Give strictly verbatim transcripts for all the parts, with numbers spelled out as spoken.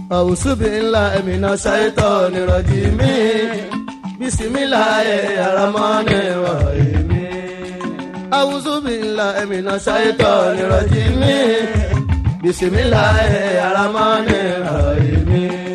A'udhu billahi minash shaitani rajim. Bismillahir rahmanir rahim. A'udhu billahi minash shaitani rajim. Bismillahir rahmanir rahim.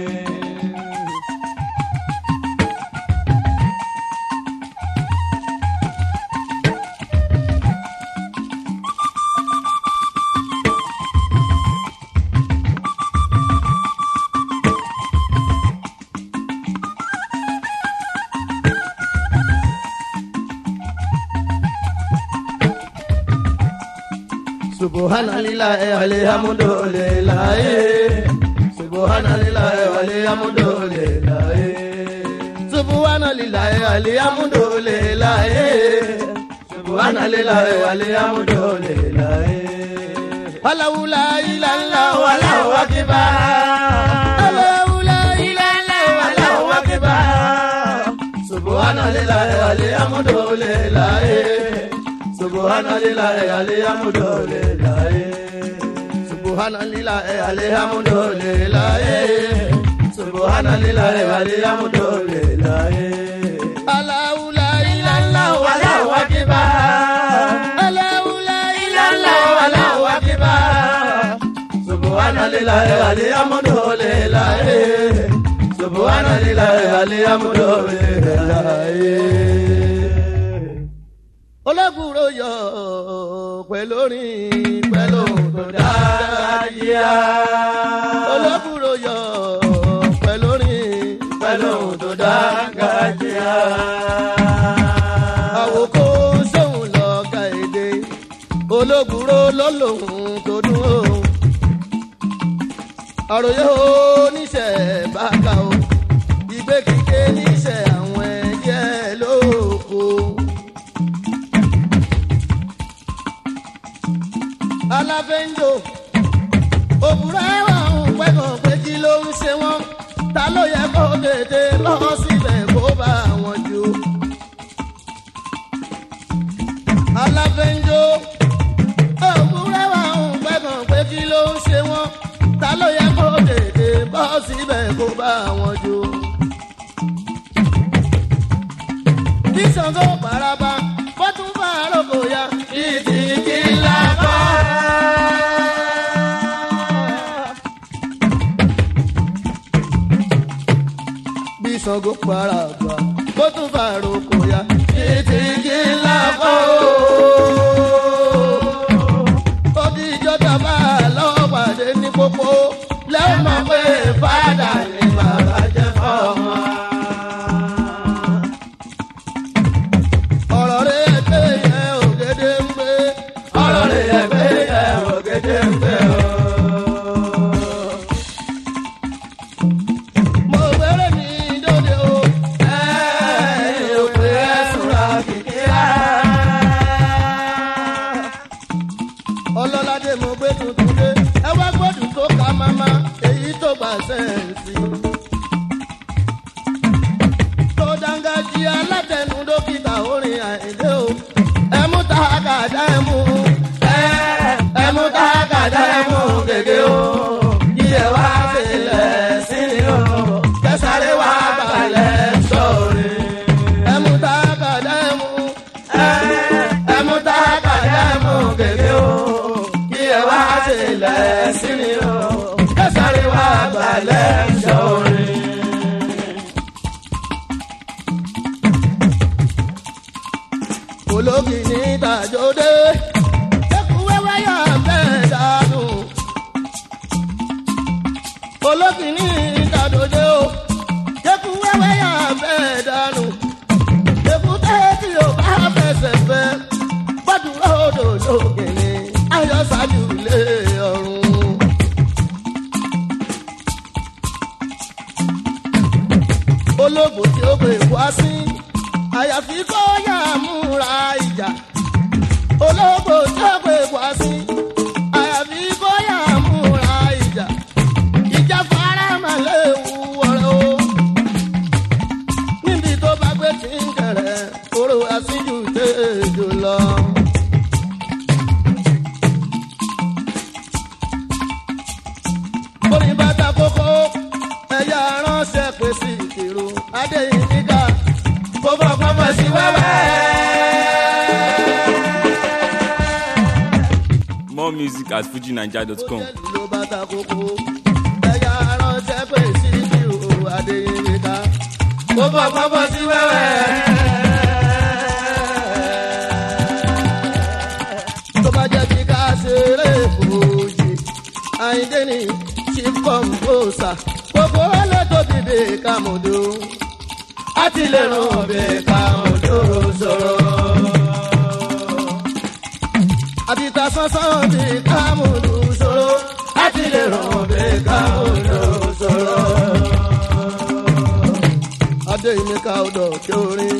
Subhanallahi walhamdulillah. Subhanallahi walhamdulillah. Subhanallahi walhamdulillah. Subhanallahi walhamdulillah. Allahu la ilaha illallah wallahu akbar. Allahu la ilaha illallah wallahu akbar. Subhanallahi walhamdulillah. Subhanallahi alhamdulillah. Subhanallahi alhamdulillah. Subhanallahi alhamdulillah. Allahu la ilaha illallah wallahu akbar. Allahu la ilaha illallah wallahu akbar. Subhanallahi alhamdulillah. Subhanallahi alhamdulillah. Ológùrò yọ pẹ̀lú orin pẹ̀lú tó dáyà. Ológùrò yọ pẹ̀lú orin pẹ̀lú tó dáyà. Àwòkọ́ sóhun lọ́gà èdè. Ológùrò lọ́lọ́hun tó dùn ó. Àròyé oníṣẹ́ bàkà o. Ìgbé kíké níṣẹ́ àwọn ẹ̀yẹ lóko. Aláfẹ́ńjò òbúrẹ́ wà ń pẹ́kàn pé kí ló ń ṣe wọ́n, ta ló yẹ kó tètè lọ síbẹ̀ kó bá wọn jù. Aláfẹ́ńjò òbúrẹ́ wà ń pẹ́kàn pé kí ló ń ṣe wọ́n, ta ló yẹ kó tètè bọ́ síbẹ̀ kó bá wọn jù. Bí Ṣàngó paraba bó tún bá àròkò ya ìdí kí ńlá kọ́. Bí Ṣàngó paraba bó tún bá àròkò ya ìdí kí ńlá kọ́. Ó di ìjọba bá lọ́wọ́ pàdé ní pópó lẹ́wọ̀n mọ̀ pé fàdà ní bàbá jẹ́ fọ́ọ̀mù. Ọlọ́ládé mo gbé tuntun dé, ẹ wá gbọ́dún tó ká máma, èyí tó gbà sẹ́ǹsì. Tó dángájí alátẹnu dókítà orin Àyìndé o, ẹ mú tàkàdá ẹ mú, ẹ mú tàkàdá ẹ mú gègé o, yíyẹ wá sílẹ̀ sí ni o, kẹsàrẹ́ wá balẹ̀ sọ̀rí. Ẹ mú tàkàdá ẹ mú, ẹ mú tàkàdá ẹ mú gègé o. Wá sílẹ̀ sí ni o, kẹsàrí wá balẹ̀ sọ̀rí. Ológì ní tàjọ́dé, ẹkú wẹ́wẹ́ yà bẹ́ẹ̀ dànù. Ológì ní tàjọ́dé o, ẹkú wẹ́wẹ́ yà bẹ́ẹ̀ dànù. Èkúté tí o bá fẹsẹ̀ fẹ́, gbọ́dún lọ́dọ̀ lókè ni. Ayọ̀ ṣáájú lé ọ̀run. Ológbò tí ó pè wá sí, àyàfi kó yà múra ìjà. Ológbò tí ó pè wá sí, àyàfi kó yà múra ìjà. Ìjà fara máa léwu ọ̀rẹ́ o. Níbi tó bá gbé tí ń kẹrẹ, oró àṣíjú tèjò lọ. Orin bàtà kókó music at fuji naija dot com. ló bá ta kókó ẹ̀yà ránṣẹ́ pé sí bí o Adéyínká kó bọ̀ pọ́pọ́ sí wẹ́wẹ́. tó bá jẹ́ kí ká ṣeré fòjì Àyìndé ni chief composer gbogbo ẹlẹ́tọ̀ bíbí kàmúdó àti lè ràn bí kàmúdó sọ̀rọ̀. àbíta sánsán bí kàmúdó sọ̀rọ̀ àti lè ràn bí kàmúdó sọ̀rọ̀. Adéyínká ọ̀dọ̀ kí orin.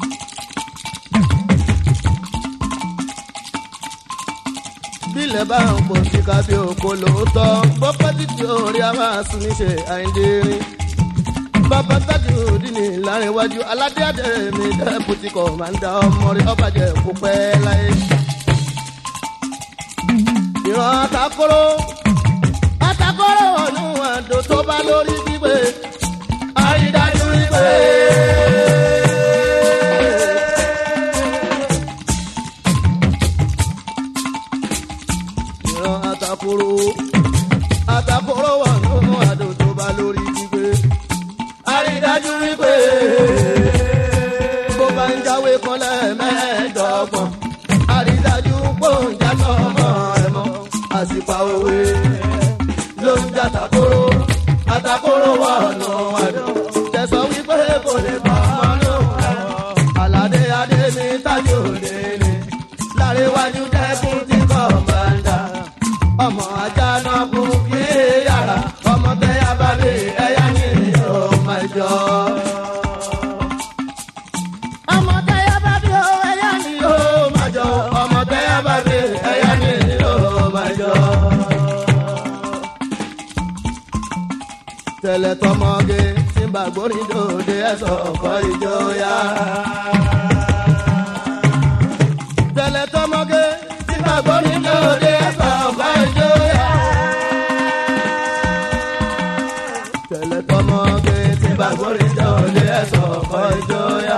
bílẹ̀ bá ń pò sí kábí òkò lóòótọ́ bọ́pẹ́ títí orí a máa sùn níṣẹ́ Àyìndé rin. bàbá Tajudeen Lárẹ̀wájú aládé àdẹ̀rẹ̀ mi dẹ́pùtì kọ̀mándà ọmọ rí ọbàjẹ́ púpẹ́ láyé. ìran àtàkóró àtàkóró ọ̀nù àdó tó bá lórí gbígbé àrídájú wípé. Àtàkùrọ̀ àtàkùrọ̀ wà nínú àdó tó bá lórí gbígbé. àrídájú wípé bó bá ń jáwé kan lẹ́ẹ̀mẹ́ẹ̀ẹ́dọ́gbọ̀n. àrídájú pòǹjà sọmọ ẹ̀ mọ́ àsìpà òwe ló ń jà àtàkùrọ̀ àtàkùrọ̀ wà nínú àdó. tẹ̀sán wípé kò lè bá ọmọ náà aládé adé mi Tajudeen Lárẹ̀wájú dẹ́kun tí kò máa ń dà. ọmọ ajá náà kú kí yàrá ọmọ tẹ́yà bá mi ẹ̀yà ní ìyó máa jọ. ọmọ tẹ́yà bá mi ẹ̀yà ní ìyó máa jọ. ọmọ tẹ́yà bá mi ẹ̀yà ní ìyó máa jọ. tẹ̀lẹ̀ tọmọge tí ń bá gbórin dòde ẹ̀sọ̀ ọ̀kọ́ ìjọya. tẹ̀lẹ̀ tọmọge tí ń bá gbórin dòde ẹ̀sọ̀ ọ̀kọ́ ìjọya. tẹ̀lẹ̀ tọmọge tí ń bá gbórin dòde ẹ̀sọ̀ ọ̀kọ́ ìjọya.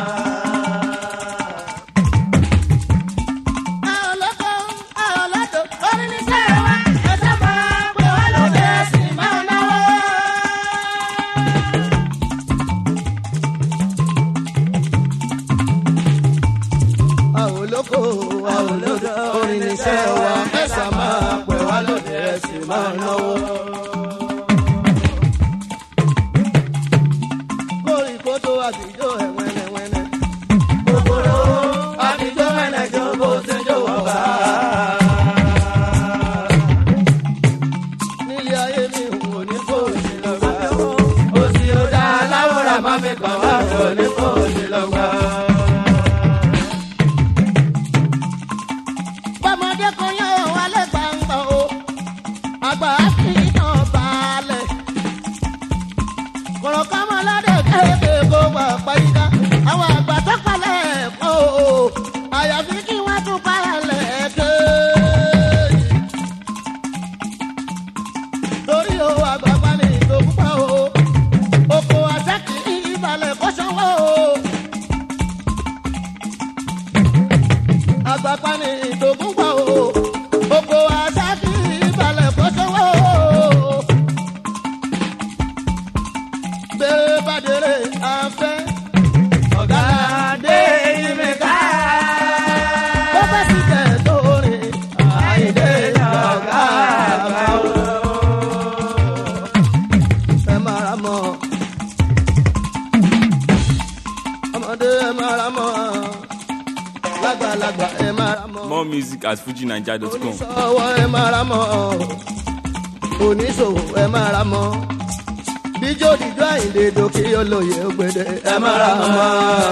More music at fuji naija dot com. oníṣòwò ẹ máa ra mọ́ oníṣòwò ẹ máa ra mọ́ bíjó dìjọ́ Àyìndé dòkì olóye ògbèdè ẹ máa ra mọ́.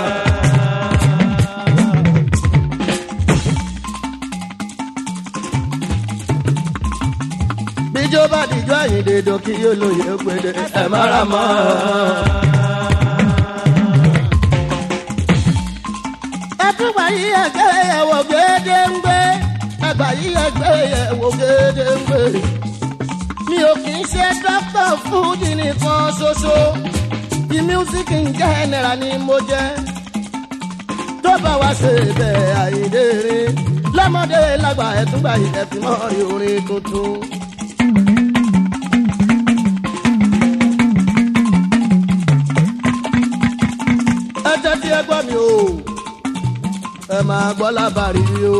bíjó bá dìjọ́ Àyìndé dòkì olóye ògbèdè ẹ máa ra mọ́. ẹtùgbà yìí ẹgbẹ́ ẹ̀wọ̀ gédéǹgbé ẹgbà yìí ẹgbẹ́ ẹ̀wọ̀ gédéǹgbé. mi ò kì í ṣe dókítà fújì nìkan ṣoṣo the music in general ni mo jẹ́. tó bá wá ṣe bẹ́ẹ̀ Àyìndé rin lọ́mọdé lágbà ẹ̀túngbà ìdẹ̀fímọ́ orin tuntun. ẹ tẹ́tí ẹ gbọ́ mi o ẹ máa gbọ́ lábàárí o.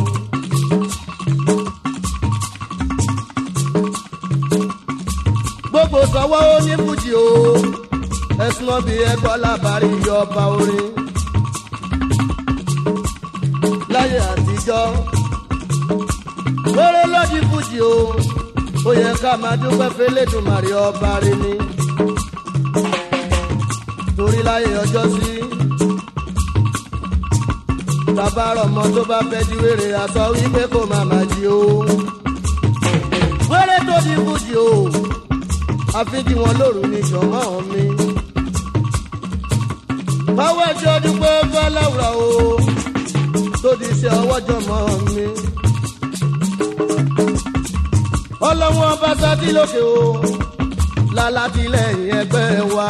gbogbo sọ́wọ́ ní fújì o ẹ̀sùn ọ̀bì ẹ gbọ́ lábàárí ọba orin. láyé àtijọ́ wéré lọ́dí fújì o ó yẹ ká máa dúpẹ́ fẹ́lẹ́dùmarè ọba rẹ ni. torí láyé ọjọ́ sí bàbá ọmọ tó bá fẹ́ jí wéré aṣọ wípé kò má má jí o. wéré tó di fújì o àfijì wọn lóru ní jọmọ́ mi. báwo ẹjọ́ dúpẹ́ fọláwùrà o tó di iṣẹ́ ọwọ́ jọmọ́ mi. ọlọ́wọ́n bá sátí lókè o lálátìlẹ́yìn ẹgbẹ́ wa.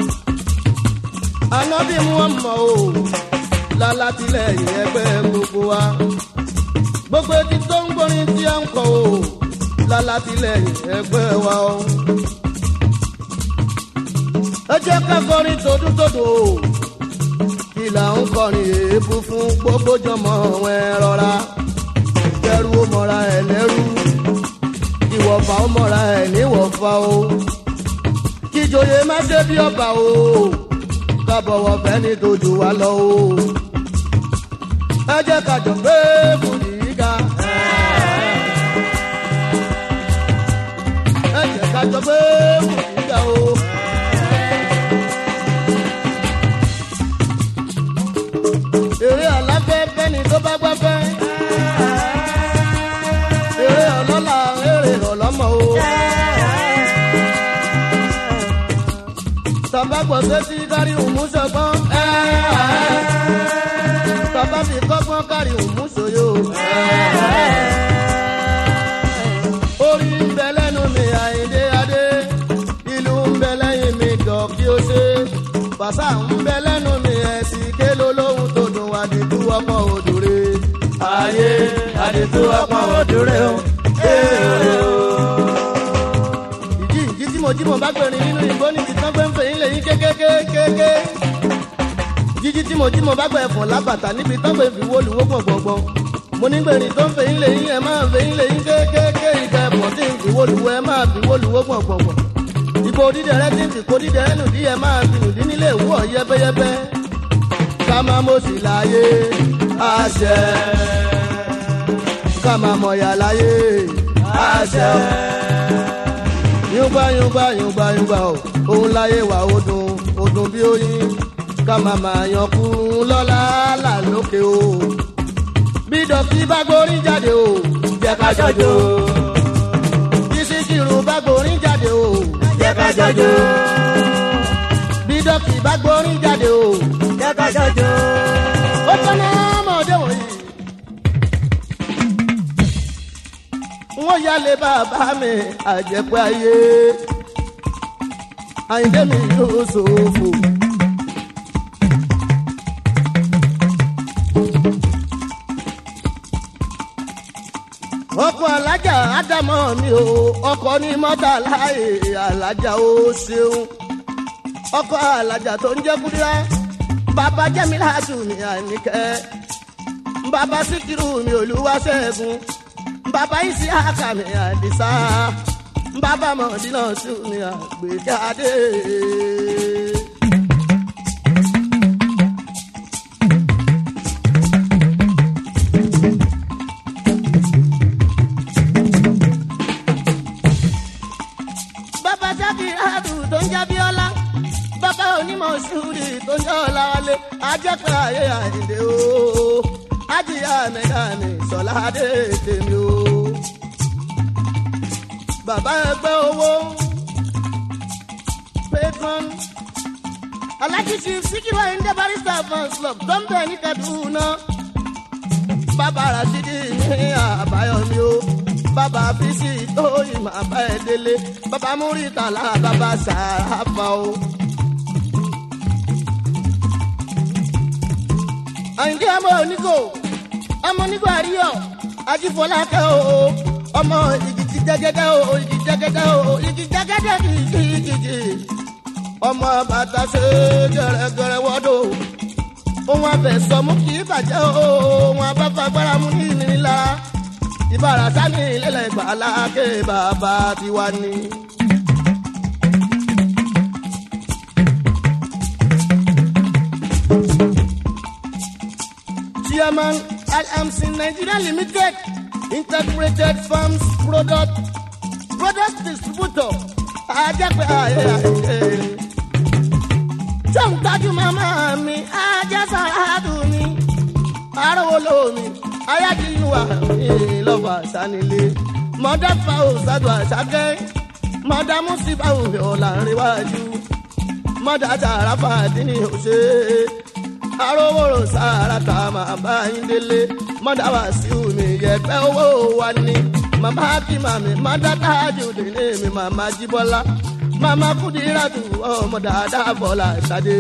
ànábì wọn mọ̀ o lálátìlẹ́yìn ẹgbẹ́ gbogbo wa. gbogbo etí tó ń gbórin tí a ń kọ o lálátìlẹ́yìn ẹgbẹ́ wa o. ẹ jẹ́ ká kọrin tòdútòdò o ìlà ń kọrin èébú fún gbogbo jọmọ ẹ rọra. kẹrù ó mọra ẹ lẹ́rú ìwọ̀fà ó mọra ẹ níwọ̀fà o. kíjòyè má ṣe bí ọba o ká bọ̀wọ̀ fẹ́ni tó jù wá lọ o. ẹ jẹ́ ká jọ gbé fújì ga. ẹ jẹ́ ká jọ gbé fújì ga o. èrè aláfẹ́fẹ́ ni tó bá gbáfẹ́. èrè ọlọ́lá èrè ọlọ́mọ o. tàbá gbọ́ sétí kárí òmùsọ̀gbọ́n. tàbá fi kọ́gbọ́n kárí òmùsọ̀yò. orí ń bẹ lẹ́nu mi àyíndé adé. ìlú ń bẹ lẹ́yìn mi jọ kí o ṣe. bàṣà ń bẹ lẹ́nu mi ẹ̀sìn kélo lóhun tó dùn wá dìtú ọmọ òdòrè. ayé àdìtú ọmọ òdòrè o. ìjì ìjì tí mo jí mo bá gbẹ̀rin nínú ìbò níbi tán gbé ń fèyín lẹ́yìn kékékékéké. jíjí tí mo jí mo bá gbẹ̀ fún lábàtà níbi tán gbé fi wóluwó gbọ̀ngbọ̀ngbọ̀n. mo ní gbẹ̀rin tó ń fèyín lẹ́yìn ẹ̀ máa fèyín lẹ́yìn kékéké. ìgbà ẹ̀pọ̀ tí ń fi wóluwó ẹ̀ máa fi wóluwó gbọ̀ngbọ̀ngbọ̀n. ìbò dídẹ̀rẹ́ tí ń fi kó dídẹ̀rẹ́ nù dí ẹ̀ máa fi nù dí nílé ìwúọ̀ yẹ́bẹ́yẹ́bẹ́. ká máa mọ̀ sí láyé àṣẹ. ká máa mọ̀ yà láyé àṣẹ. yúngbà yúngbà yúngbà yúngbà o òun láyé wà ó dùn ó dùn bí oyin. ká máa máa yan kúrún lọ́la là lókè o. bí dọ̀kí bá gborí jáde o jẹ́ ká jọjọ́. bí síkírù bá gborí jáde o jẹ́ ká jọjọ́. bí dọ̀kí bá gborí jáde o jẹ́ ká jọjọ́. ó tọ́nà ọmọdé wọ̀nyí. wọ́n yálé bàbá mi àjẹpẹ́ ayé. àyìndé mi yóò ṣòfò. ọkọ̀ alájà ádámọ̀ mi o ọkọ̀ ní mọ́tà láàyè alájà ó ṣeun. ọkọ̀ alájà tó ń jẹ́ kúrẹ́ bàbá jẹ́mílá tún mi àníkẹ́. bàbá síkírù mi olúwaṣẹ́gun. bàbá isi aka mi àdìsá. bàbá mọ̀dínà tún mi àgbéjáde. bàbá jákèrádù tó ń jábíọ́lá. bàbá onímọ̀ ṣúrì tó ń jọ́ ọ̀làwálé. ajẹ́pẹ́ ayé àìdè o. ajíyá mẹ́ta ni sọ̀ládé tèmi o. bàbá ẹgbẹ́ owó patron alákìsí síkírọ̀ ẹ̀ńdẹ́ barista fans club tó ń bẹ̀ ní Kaduna. bàbá Rashidi ní àbáyọ̀mí o. bàbá bísí tó ìmọ̀ àbá ẹ̀ délé. bàbá Múrítàlá bàbá Sàràfà o. àyìndé àmọ́ oníkò ọmọ nígbà rí ọ ajífọlákẹ́ o ọmọ ìgìjì jẹgẹdẹ o ìgìjì jẹgẹdẹ o ìgìjì jẹgẹdẹ kìkìkìkì ọmọ bàtà ṣe gẹrẹgẹrẹ wọdọ ohun abẹsọmú kì í bàjẹ́ o ohun abáfagbára mú ní ìnira ìbára sani lélẹ̀ ìgbàlákè bàbá tiwa ni. Chairman L M C Nigeria Limited Integrated Farms Product Product Distributor ajẹ́pẹ́ ayé ayé. Jọ́n tájú màmá mi ajẹ́sàádù mi arówólò mi ayájíwá mi lọ́fà sanilé. Mọ̀dá fa òsàdù àṣàkẹ́ mọ̀dá mùsíbà òbí ọ̀la ńrẹ́wájú mọ̀dá tààrà fàdínì òṣè arówóró sára ká máa bá yín délé mọ̀dá wá sí omi yẹ̀pẹ́ owó wa ní màmá kí màmí mọ̀dá tájú délé mi màmá jíbọ́lá màmá kúdíràtù ọmọ dáadáa bọ́lá ìsàdé.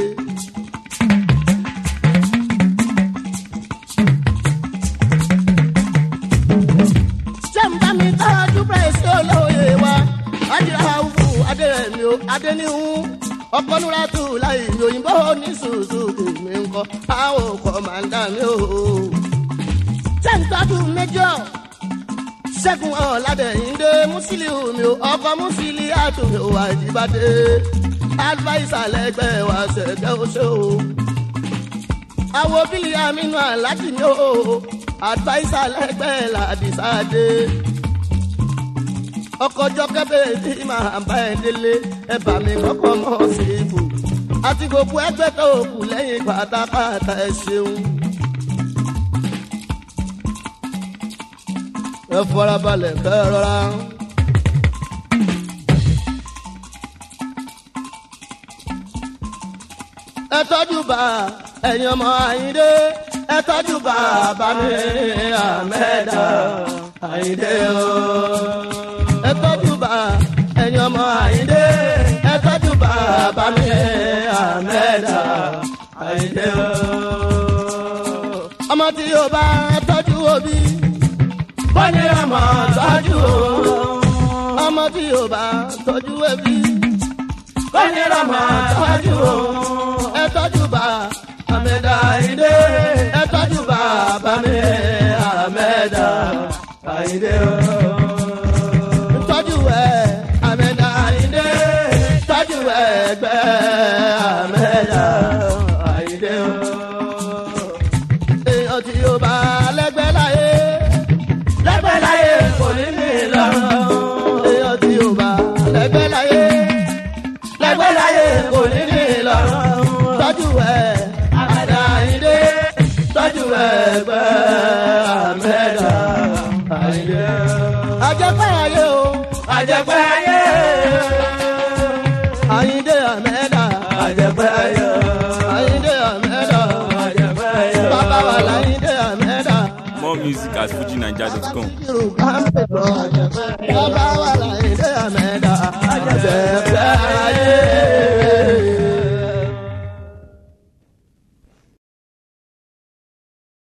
ṣé ń bá mi tọ́jú pẹ̀sì olóye wa ajíra òfu adérẹ̀mí o adéníhùn ọkọ nuratu láì òyìnbó ní sùsù èmi ńkọ àwọn ọkọ máa ń dà mí o. ṣé ń tọ́jú méjọ ṣẹ́gun ọ̀làdẹ̀yìndé Musiliu mi o ọkọ Musili àtúnṣe o àjíbádé advice alẹ́gbẹ́ wa ṣẹ̀gẹ́ oṣù o. àwo bílí amínú aláàjì mi o advice alẹ́gbẹ́ làdìsáde ọkọjọ kẹfẹ tí màá bá ẹ délé ẹ bá mi kọ́kọ́ mọ sí ibù àti gbogbo ẹgbẹ́ tó kù lẹ́yìn pátápátá ẹ ṣeun. ẹ farabalẹ̀ kẹ́ ẹ rọra. ẹ tọ́jú bá ẹ̀yin ọmọ Àyìndé ẹ tọ́jú bàbá mi Àmẹ́dà Àyìndé o. ẹ tọ́jú bá ẹ̀yin ọmọ Àyìndé ẹ tọ́jú bàbá mi Àmẹ́dà Àyìndé o. ọmọ tí yóò bá tọ́jú òbí bọ́ni ọmọ tọ́jú o. ọmọ tí yóò bá tọ́jú ẹbí bọ́ni ọmọ tọ́jú o. ẹ tọ́jú bá Àmẹ́dà Àyìndé ẹ tọ́jú bàbá mi Àmẹ́dà Àyìndé o. tọ́jú ẹ Àmẹ́dà Àyìndé tọ́jú ẹgbẹ́ Àmẹ́dà Àyìndé o. èèyàn tí yóò bá lẹ́gbẹ́ láyé lẹ́gbẹ́ láyé kò ní ní lọ́rùn. èèyàn tí yóò bá lẹ́gbẹ́ láyé lẹ́gbẹ́ láyé kò ní ní lọ́rùn. tọ́jú ẹ Àmẹ́dà Àyìndé tọ́jú ẹgbẹ́ Àmẹ́dà Àyìndé. àjẹpẹ́ ayé o àjẹpẹ́ ayé Àyìndé Àmẹ́dà àjẹpẹ́ ayé Àyìndé Àmẹ́dà àjẹpẹ́ ayé bàbá wa l'Àyìndé Àmẹ́dà. More music at fuji naija dot com. bàbá wa l'Àyìndé Àmẹ́dà àjẹpẹ́.